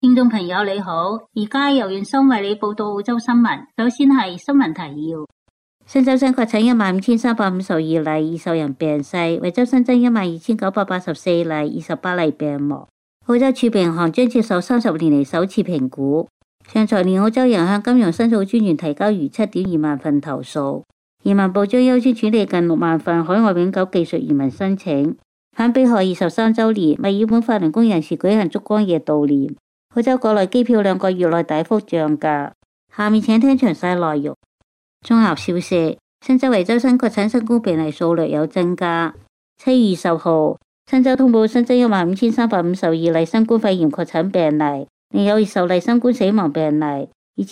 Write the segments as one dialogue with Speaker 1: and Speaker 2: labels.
Speaker 1: 聽眾朋友你好，而家由袁生為你報道澳洲新聞。首先係新聞提要：新州新確診15,352例，20人病逝；維州新增12,984例，28例病亡。澳洲儲備銀行將接受30年嚟首次評估。上財年澳洲人向金融申訴專員提交逾7.2萬份投訴。移民部將優先處理近6萬份海外永久技術移民申請。反迫害23週年，墨爾本法輪功人士舉行燭光夜悼念。澳洲國內機票2個月內大幅漲價。下面請聽詳細內容。綜合消息：新州維州新確診新冠病例數略有增加。7月20號，新州通報新增15,352例新冠肺炎確診病例，另有20例新冠死亡病例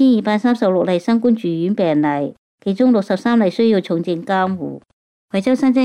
Speaker 1: ，2,236例新冠住院病例，其中63例需要重症監護。維州新增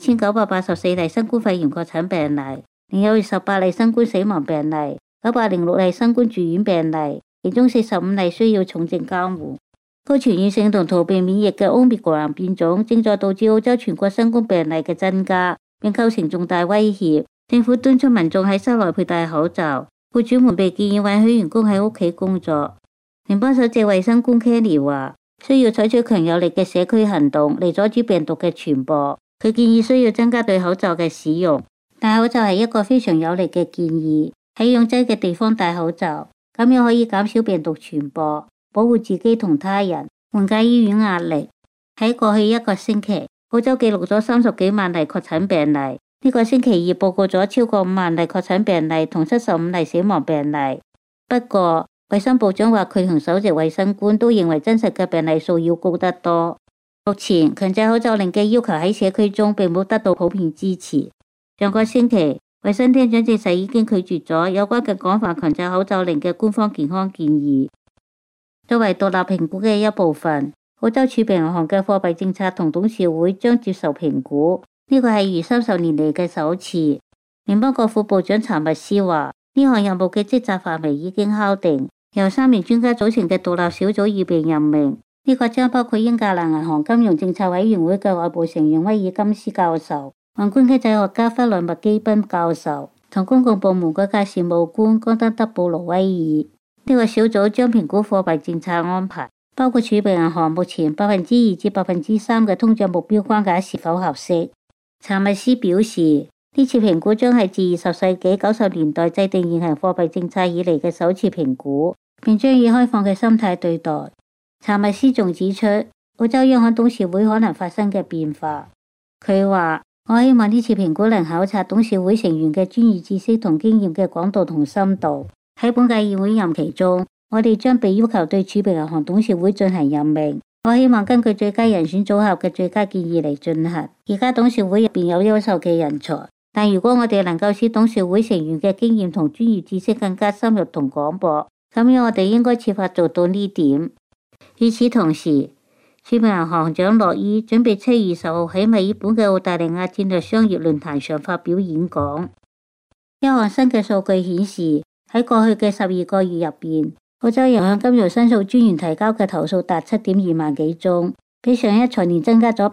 Speaker 1: 12,984例新冠肺炎確診病例，另有18例新冠死亡病例，906例新冠住院病例，其中45例需要重症監護。高傳染性同逃避免疫嘅 Omicron 變種正在導致澳洲全國新冠病例嘅增加，並構成重大威脅。政府敦促民眾喺室內佩戴口罩，僱主們被建議允許員工喺屋企工作。聯邦首席衛生官 Kelly 話，需要採取強有力嘅社區行動嚟阻止病毒嘅傳播。佢建議需要增加對口罩嘅使用，戴口罩係一個非常有力嘅建議。喺擁擠嘅地方戴口罩，咁樣可以減少病毒傳播，保護自己同他人，緩解醫院壓力。喺過去1個星期，澳洲記錄咗30幾萬例確診病例。呢個星期二報告咗超過5萬例確診病例同75例死亡病例。不過，衛生部長話佢同首席衛生官都認為真實嘅病例數要高得多。目前強制口罩令嘅要求喺社區中並冇得到普遍支持。上個星期，衛生廳長證實已經拒絕咗有關嘅廣泛強制口罩令嘅官方健康建議。作為獨立評估嘅一部分，澳洲儲備銀行嘅貨幣政策同董事會將接受評估，呢個係逾30年嚟嘅首次。聯邦國庫部長查密斯話，呢項任務嘅職責範圍已經敲定，由3名專家組成嘅獨立小組已被任命。呢個將包括英格蘭銀行金融政策委員會嘅外部成員威爾金斯教授、宏觀經濟學家弗萊默基賓教授同公共部門改革事務官岡德德布魯威爾。呢個小組將評估貨幣政策安排，包括儲備銀行目前2%至3%嘅通脹目標框架是否合適。查密斯表示，呢次評估將係自20世紀90年代制定現行貨幣政策以嚟嘅首次評估，並將以開放嘅心態對待。查密斯仲指出，澳洲央行董事會可能發生嘅變化。佢話，我希望呢次評估能考察董事會成員嘅專業知識同經驗嘅廣度同深度。喺本屆議會任期中，我哋將被要求對儲備銀行董事會進行任命。我希望根據最佳人選組合嘅最佳建議嚟進行。而家董事會入邊有優秀嘅人才，但如果我哋能夠使董事會成員嘅經驗同專業知識更加深入同廣博，咁樣我哋應該設法做到呢點。與此同時，儲備銀行長洛伊準備7月20號喺墨爾本嘅澳大利亞戰略商業論壇上發表演講。一項新嘅數據顯示，喺過去嘅12個月入邊，澳洲人向金融申訴專員提交嘅投訴達7.2萬幾宗，比上一財年增加咗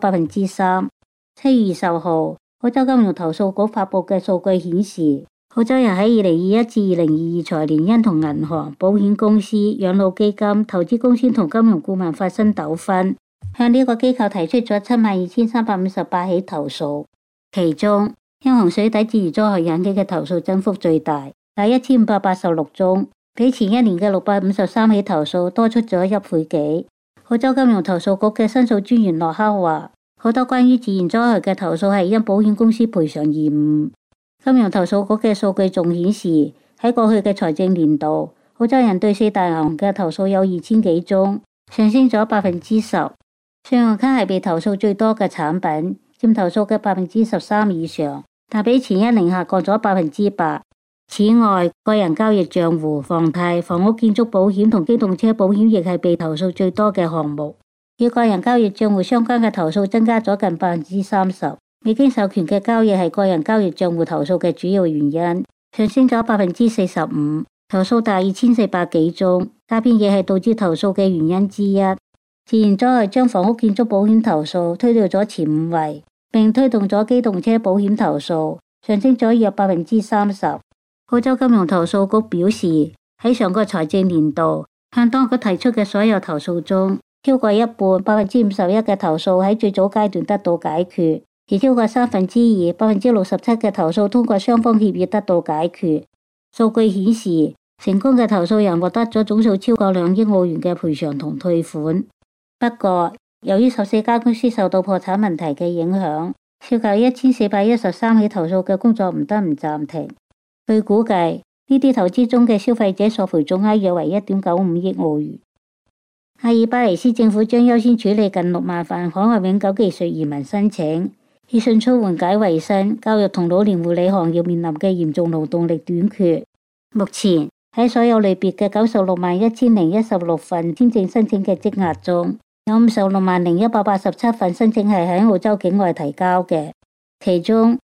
Speaker 1: 3%。7月20號，澳洲金融投訴局發佈嘅數據顯示，澳洲人喺2021至2022財年因同銀行、保險公司、養老基金、投資公司同金融顧問發生糾紛，向呢個機構提出咗72,358起投訴，其中因洪水底自然災害引起嘅投訴增幅最大，達1,586宗，比前一年嘅653起投訴多出咗1倍幾。澳洲金融投訴局嘅申訴專員洛克話，好多關於自然災害嘅投訴係因保險公司賠償延誤。金融投訴局嘅數據仲顯示，喺過去嘅財政年度，澳洲人對4大銀行嘅投訴有2000幾宗，上升咗10%。信用卡係被投訴最多嘅產品，佔投訴嘅13%以上，但比前一年下降咗8%。此外，個人交易賬戶、房貸、房屋建築保險同機動車保險亦係被投訴最多嘅項目。與個人交易賬戶相關嘅投訴增加咗近30%。未經授權嘅交易係個人交易賬戶投訴嘅主要原因，上升咗45%，投訴達2400幾宗。詐騙亦係導致投訴嘅原因之一。自然災害將房屋建築保險投訴推到咗前5位，並推動咗機動車保險投訴上升咗約30%。澳洲金融投訴局表示， 喺上個財政年度向當局提出嘅所有投訴中，超過一半51%嘅投訴喺最早階段得到解決，而超過2/367%嘅投訴通過雙方協議得到解決。數據顯示，成功嘅投訴人獲得咗總數超過2億澳元嘅賠償同退款。不過，由於14間公司受到破產問題嘅影響，涉及1413起投訴嘅工作唔得唔暫停。據估計，呢啲投資中嘅消費者索賠總額約為1.95億澳元。阿爾巴尼斯政府將優先處理近6萬份海外永久技術移民申請，以迅速緩解衛生、教育同老年護理行業面臨嘅嚴重勞動力短缺。目前喺所有類別嘅961016份簽證申請嘅積壓中，有560187份申請係喺澳洲境外提交嘅，其中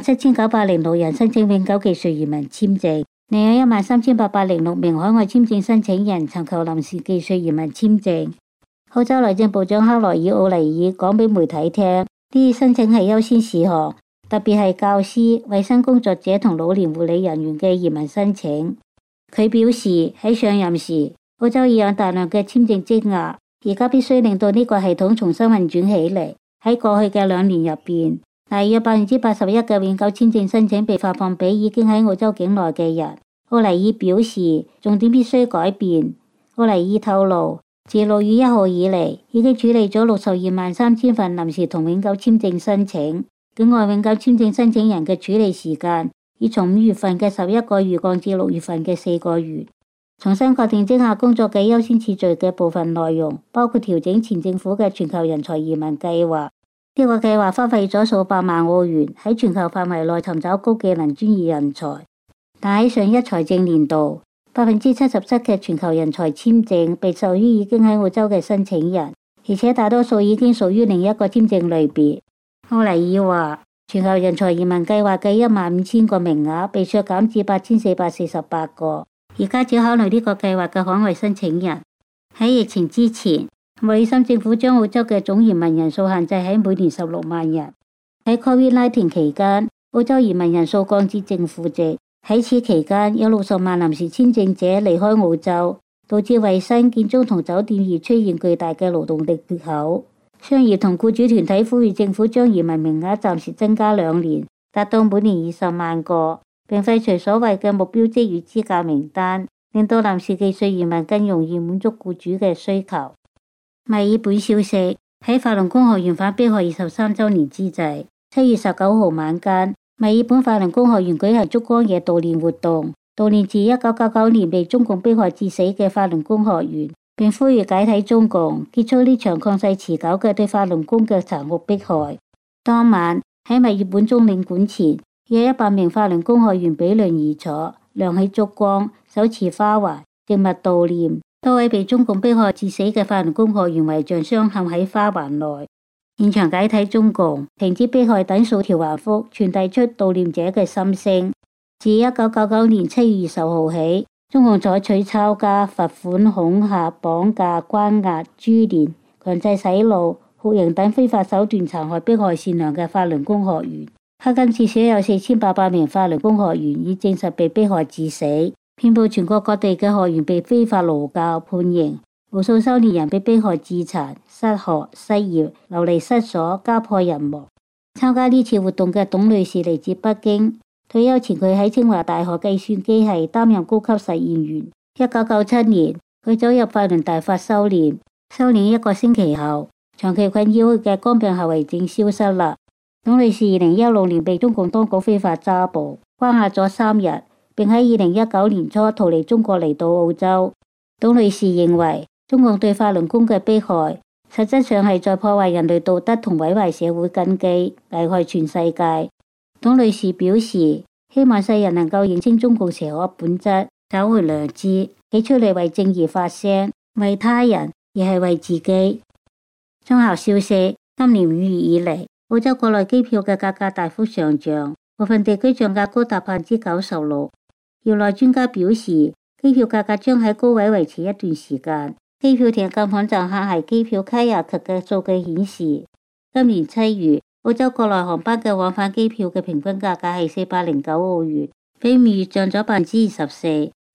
Speaker 1: 57906人申請永久技術移民簽證，另有13806名海外簽證申請人尋求臨時技術移民簽證。澳洲內政部長克萊爾奧尼爾講俾媒體聽，呢啲申請係優先事項，特別係教師、衛生工作者同老年護理人員嘅移民申請。佢表示喺上任時，澳洲已有大量嘅簽證積壓，而家必須令到呢個系統重新運轉起嚟。喺過去嘅2年入邊，大約81%嘅永久簽證申請被發放俾已經喺澳洲境內嘅人。奧尼爾表示，重點必須改變。奧尼爾透露，自6月1號以嚟，已經處理咗623000份臨時同永久簽證申請。境外永久簽證申請人嘅處理時間已從5月份嘅11個月降至6月份嘅4個月。重新確定積壓工作嘅優先次序嘅部分內容，包括調整前政府嘅全球人才移民計劃。呢個計劃花費咗數百萬澳元喺全球範圍內尋找高技能專業人才，但喺上一財政年度，77%嘅全球人才簽證被授予已經喺澳洲嘅申請人，而且大多數已經屬於另一個簽證類別。奧尼爾話，全球人才移民計劃嘅15000個名額被削減至8448個。而家只考慮呢個計劃嘅海外申請人。喺疫情之前，莫里森政府將澳洲嘅總移民人數限制喺每年16萬人。喺 COVID-19 期間，澳洲移民人數降至正負值。喺此期間，有60萬臨時簽證者離開澳洲，導致衛生、建築同酒店業出現巨大嘅勞動力缺口。商業同僱主團體呼籲政府將移民名額暫時增加2年，達到每年20萬個。並廢除所謂嘅目標職業資格名單，令到臨時技術移民更容易滿足僱主嘅需求。墨爾本消息，喺法輪功學院反迫害23週年之際，7月19號晚間，墨爾本法輪功學院舉行燭光夜悼念活動，悼念自1999年被中共迫害致死嘅法輪功學員，並呼籲解體中共，結束呢場曠世持久嘅對法輪功嘅殘酷迫害。當晚喺墨爾本中領館前，約100名法輪功學員比鄰而坐，亮起燭光，手持花環，靜默悼念。多位被中共迫害致死嘅法輪功學員遺像鑲嵌喺花環內。現場解體中共，停止迫害等數條橫幅，傳遞出悼念者嘅心聲。自1999年7月20號起，中共採取抄家、罰款、恐嚇、綁架、關押、株連、強制洗腦、酷刑等非法手段殘害迫害善良嘅法輪功學員。迄今至少有4800名法輪功學員已證實被迫害致死，遍佈全國各地嘅學員被非法勞教判刑，無數修煉人被迫害致殘、失學、失業、流離失所、家破人亡。參加呢次活動嘅董女士嚟自北京，退休前佢喺清華大學計算機系擔任高級實驗員。1997年，佢走入法輪大法修煉1個星期後，長期困擾佢嘅肝病後遺症消失啦。董女士2016年被中共當局非法抓捕，關押咗3日，並喺2019年初逃離中國嚟到澳洲。董女士認為，中共對法輪功嘅迫害，實質上係在破壞人類道德同毀壞社會根基，危害全世界。董女士表示，希望世人能夠認清中共邪惡本質，找回良知，企出嚟為正義發聲，為他人而係為自己。綜合消息，今年5月以嚟，澳洲國內機票嘅價格大幅上漲，部分地區漲價高達96%。業內專家表示，機票價格將喺高位維持一段時間。機票訂購網站客系機票 Kayak 嘅數據顯示，今年7月，澳洲國內航班嘅往返機票嘅平均價格係409澳元，比5月漲咗24%。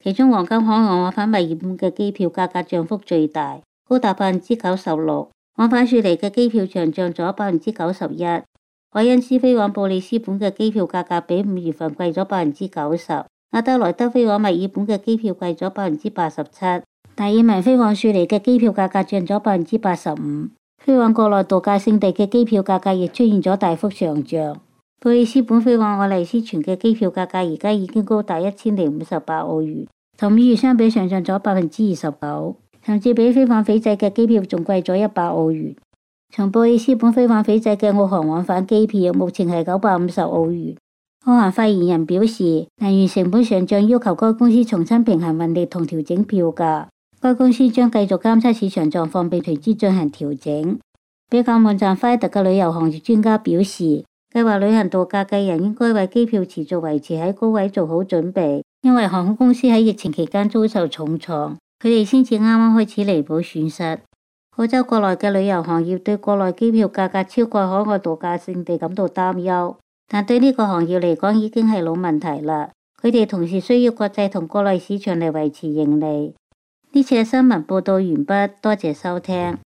Speaker 1: 其中黃金海岸往返墨爾本嘅機票價格漲幅最大，高達96%。往返雪梨嘅機票漲咗91%。凱恩斯飛往布里斯本嘅機票價格比5月份貴咗90%。阿德萊德飛往墨爾本嘅機票貴咗87%。達爾文飛往雪梨嘅機票價格漲咗85%。飛往國內度假勝地嘅機票價格亦出現咗大幅上漲。布里斯本飛往愛麗絲泉嘅機票價格而家已經高達1058澳元，同5月相比上漲咗29%，甚至比飛往斐濟嘅機票仲貴咗100澳元。從布里斯本飛往斐濟嘅澳航往返機票目前係950澳元。澳航發言人表示，能源成本上漲要求該公司重新平衡運力同調整票價。該公司將繼續監測市場狀況並隨之進行調整。比較網站 Finder 嘅旅遊行業專家表示，計劃旅行度假嘅人應該為機票持續維持喺高位做好準備，因為航空公司喺疫情期間遭受重創，佢哋先至啱啱開始彌補損失。澳洲國內嘅旅遊行業對國內機票價格超過海外度假勝地感到擔憂，但對呢個行業嚟講已經係老問題啦。佢哋同時需要國際同國內市場嚟維持盈利。呢次嘅新聞報道完畢，多謝收聽。